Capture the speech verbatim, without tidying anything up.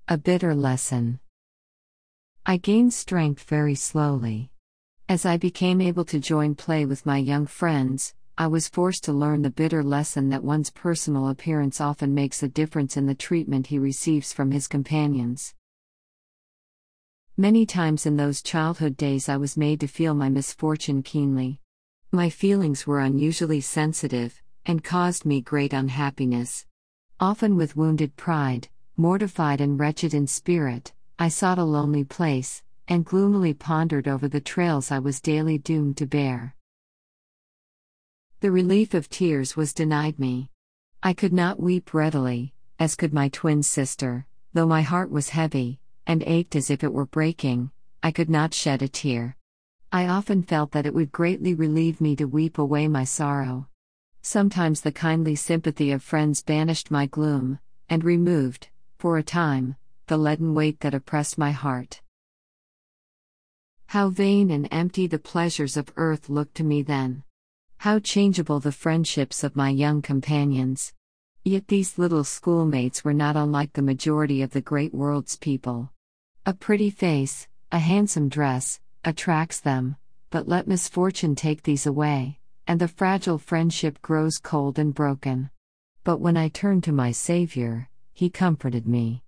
A bitter lesson. I gained strength very slowly. As I became able to join play with my young friends, I was forced to learn the bitter lesson that one's personal appearance often makes a difference in the treatment he receives from his companions. Many times in those childhood days I was made to feel my misfortune keenly. My feelings were unusually sensitive, and caused me great unhappiness. Often with wounded pride, mortified and wretched in spirit, I sought a lonely place, and gloomily pondered over the trials I was daily doomed to bear. The relief of tears was denied me. I could not weep readily, as could my twin sister, though my heart was heavy, and ached as if it were breaking. I could not shed a tear. I often felt that it would greatly relieve me to weep away my sorrow. Sometimes the kindly sympathy of friends banished my gloom, and removed, for a time, the leaden weight that oppressed my heart. How vain and empty the pleasures of earth looked to me then! How changeable the friendships of my young companions! Yet these little schoolmates were not unlike the majority of the great world's people. A pretty face, a handsome dress, attracts them, but let misfortune take these away, and the fragile friendship grows cold and broken. But when I turned to my Savior, He comforted me.